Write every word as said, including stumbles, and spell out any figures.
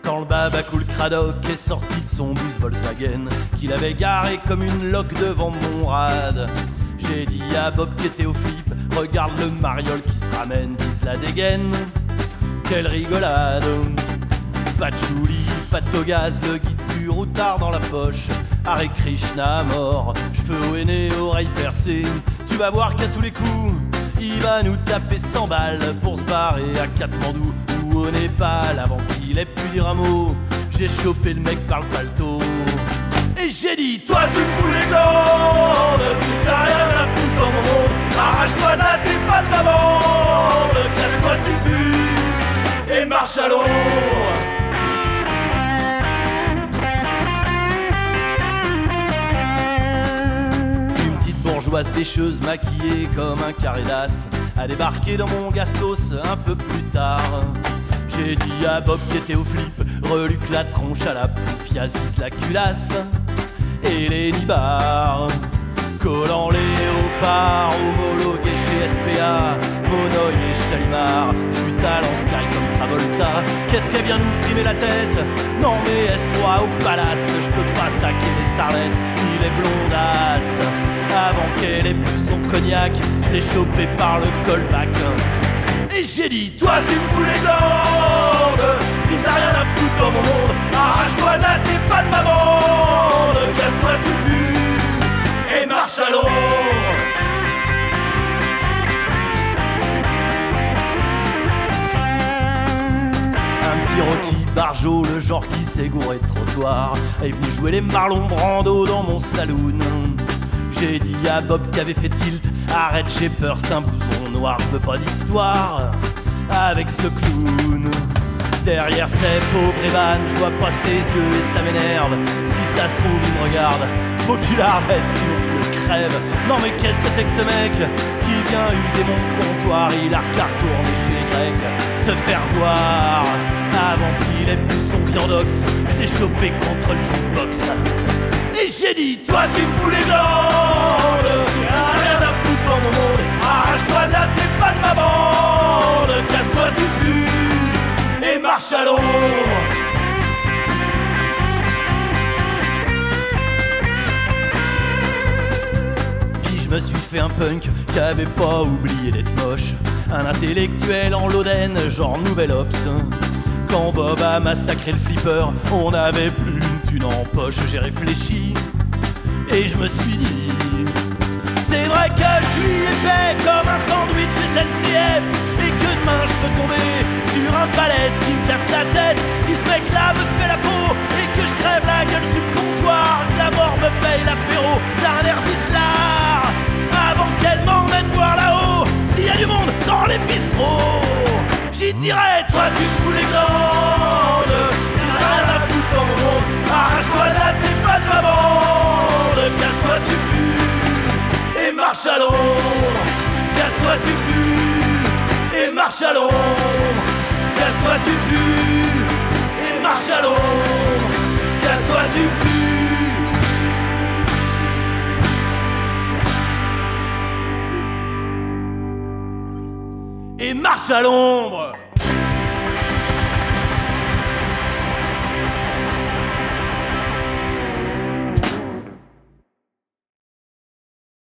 Quand le babacool Cradock est sorti de son bus Volkswagen, qu'il avait garé comme une loque devant mon rad, j'ai dit à Bob qui était au flip, regarde le mariole qui se ramène, vise la dégaine. Quelle rigolade! Pas de chouli, pas de togaz, le guide du routard dans la poche. Hare Krishna mort, cheveux au henné, oreilles percées. Tu vas voir qu'à tous les coups, il va nous taper cent balles pour se barrer à Katmandou ou au Népal avant qu'il ait pu dire un mot. J'ai chopé le mec par le paletot et j'ai dit: toi tu me fous les glandes, t'as rien à foutre dans mon monde. Arrache-toi de là, t'es pas de ma bande. Casse-toi tu pues et marche à l'ombre. Bourgeoise pêcheuse maquillée comme un carré d'as a débarqué dans mon gastos un peu plus tard. J'ai dit à Bob qui était au flip, reluque la tronche à la poufias, vise la culasse et les nibards. Collant léopard, homologué chez S P A, Monoï et Chalimard, Futal en sky comme Travolta. Qu'est-ce qu'elle vient nous frimer la tête? Non mais escroc au palace, je peux pas saquer les starlettes, il est blondasse. Avant qu'elle ait bu son cognac, je l'ai chopé par le callback et j'ai dit: toi tu me fous les glandes, puis t'as rien à foutre dans mon monde. Arrache-toi là, t'es pas de ma bande. Casse-toi tu pues et marche à l'ombre. Un petit Rocky Barjot, le genre qui s'est gouré de trottoir, est venu jouer les Marlon Brando dans mon saloon. J'ai dit à Bob qui avait fait tilt: arrête, j'ai peur, c'est un blouson noir, je veux pas d'histoire avec ce clown. Derrière ces pauvres Evan, je vois pas ses yeux et ça m'énerve. Si ça se trouve, il me regarde, faut qu'il arrête, sinon je le crève. Non mais qu'est-ce que c'est que ce mec qui vient user mon comptoir? Il a qu'à retourner chez les Grecs, se faire voir avant qu'il ait bu son viandox. Je l'ai chopé contre le jukebox et j'ai dit: toi tu me fous les glandes, y'a rien à foutre dans mon monde. Arrache-toi là, t'es pas de ma bande. Casse-toi tu pues et marche à l'ombre. Puis je me suis fait un punk qui avait pas oublié d'être moche, un intellectuel en loden, genre Nouvel Ops. Quand Bob a massacré le flipper, on avait plus une thune en poche. J'ai réfléchi et je me suis dit: c'est vrai que je suis épais comme un sandwich S N C F, et que demain je peux tomber sur un balèze qui me casse la tête. Si ce mec là me fait la peau et que je crève la gueule sur le comptoir, que la mort me paye l'apéro d'un air vislard avant qu'elle m'emmène voir là-haut s'il y a du monde dans les bistrots. J'y dirais: toi tu me fous les glandes, t'as rien à foutre dans mon monde. Arrache-toi là, t'es pas de ma bande. Casse-toi tu pues et marche à l'ombre. Casse-toi tu pues et marche à l'ombre. Casse-toi tu pues et marche à l'ombre. Casse-toi tu pues et marche à l'ombre.